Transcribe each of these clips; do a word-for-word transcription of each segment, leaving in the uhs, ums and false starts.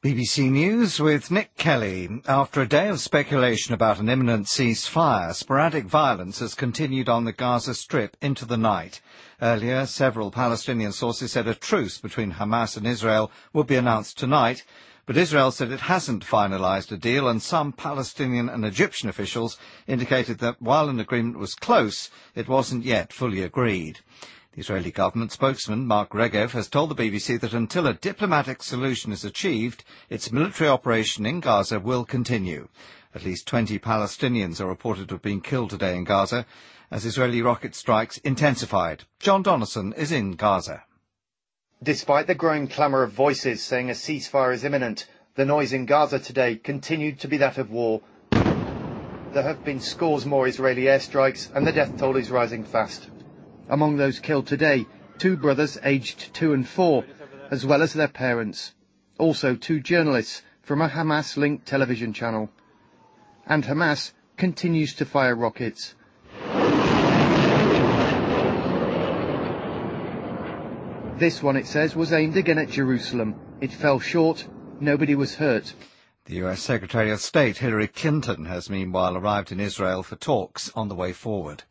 B B C News with Nick Kelly. After a day of speculation about an imminent ceasefire, sporadic violence has continued on the Gaza Strip into the night. Earlier, several Palestinian sources said a truce between Hamas and Israel would be announced tonight, but Israel said it hasn't finalised a deal, and some Palestinian and Egyptian officials indicated that while an agreement was close, it wasn't yet fully agreed. The Israeli government spokesman, Mark Regev, has told the B B C that until a diplomatic solution is achieved, its military operation in Gaza will continue. At least twenty Palestinians are reported to have been killed today in Gaza as Israeli rocket strikes intensified. John Donnison is in Gaza. Despite the growing clamour of voices saying a ceasefire is imminent, the noise in Gaza today continued to be that of war. There have been scores more Israeli airstrikes and the death toll is rising fast. Among those killed today, two brothers aged two and four, as well as their parents. Also two journalists from a Hamas-linked television channel. And Hamas continues to fire rockets. This one, it says, was aimed again at Jerusalem. It fell short. Nobody was hurt. The U S Secretary of State Hillary Clinton has meanwhile arrived in Israel for talks on the way forward.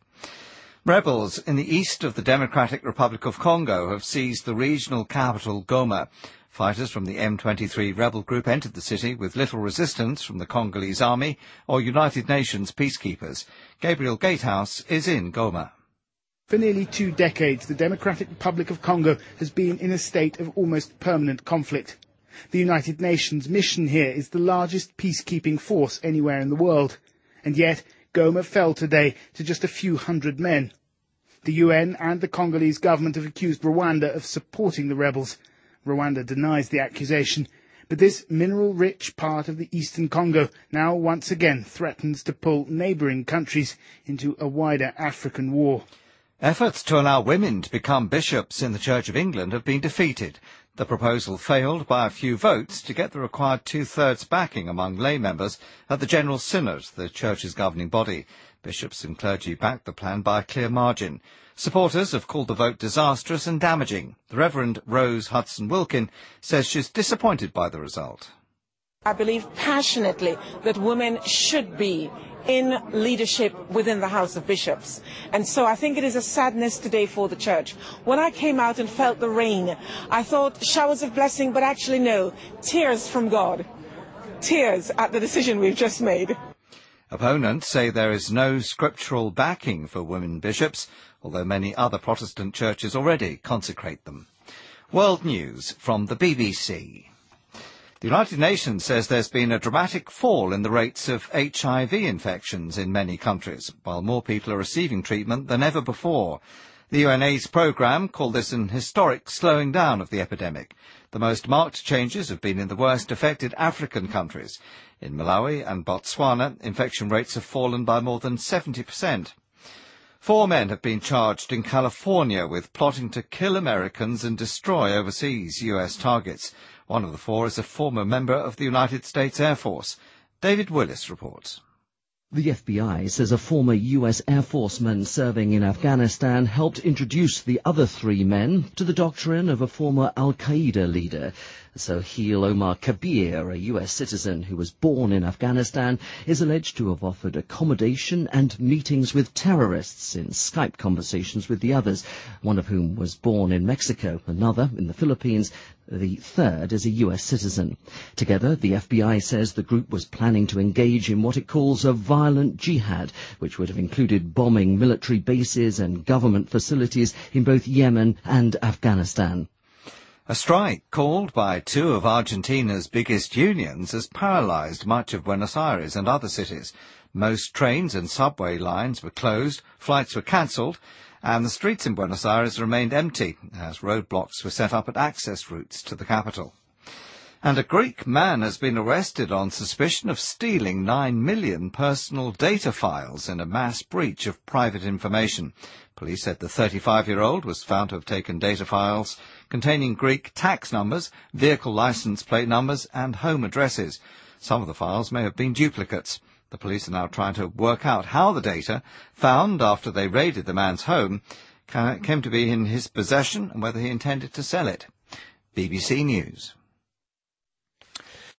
Rebels in the east of the Democratic Republic of Congo have seized the regional capital, Goma. Fighters from the M twenty-three rebel group entered the city with little resistance from the Congolese army or United Nations peacekeepers. Gabriel Gatehouse is in Goma. For nearly two decades, the Democratic Republic of Congo has been in a state of almost permanent conflict. The United Nations mission here is the largest peacekeeping force anywhere in the world. And yet, Goma fell today to just a few hundred men. The U N and the Congolese government have accused Rwanda of supporting the rebels. Rwanda denies the accusation, but this mineral-rich part of the eastern Congo now once again threatens to pull neighbouring countries into a wider African war. Efforts to allow women to become bishops in the Church of England have been defeated. The proposal failed by a few votes to get the required two-thirds backing among lay members at the General Synod, the Church's governing body. Bishops and clergy backed the plan by a clear margin. Supporters have called the vote disastrous and damaging. The Reverend Rose Hudson-Wilkin says she's disappointed by the result. I believe passionately that women should be in leadership within the House of Bishops. And so I think it is a sadness today for the Church. When I came out and felt the rain, I thought showers of blessing, but actually no, tears from God. Tears at the decision we've just made. Opponents say there is no scriptural backing for women bishops, although many other Protestant churches already consecrate them. World News from the B B C. The United Nations says there's been a dramatic fall in the rates of H I V infections in many countries, while more people are receiving treatment than ever before. The U N AIDS programme called this an historic slowing down of the epidemic. The most marked changes have been in the worst affected African countries. In Malawi and Botswana, infection rates have fallen by more than seventy percent. Four men have been charged in California with plotting to kill Americans and destroy overseas U S targets. One of the four is a former member of the United States Air Force. David Willis reports. The F B I says a former U S Air Forceman serving in Afghanistan helped introduce the other three men to the doctrine of a former Al-Qaeda leader. Sohail Omar Kabir, a U S citizen who was born in Afghanistan, is alleged to have offered accommodation and meetings with terrorists in Skype conversations with the others, one of whom was born in Mexico, another in the Philippines. The third is a U S citizen. Together, the F B I says the group was planning to engage in what it calls a violent jihad, which would have included bombing military bases and government facilities in both Yemen and Afghanistan. A strike called by two of Argentina's biggest unions has paralysed much of Buenos Aires and other cities. Most trains and subway lines were closed, flights were cancelled, and the streets in Buenos Aires remained empty as roadblocks were set up at access routes to the capital. And a Greek man has been arrested on suspicion of stealing nine million personal data files in a mass breach of private information. Police said the thirty-five-year-old was found to have taken data files containing Greek tax numbers, vehicle licence plate numbers and home addresses. Some of the files may have been duplicates. The police are now trying to work out how the data, found after they raided the man's home, came to be in his possession and whether he intended to sell it. B B C News.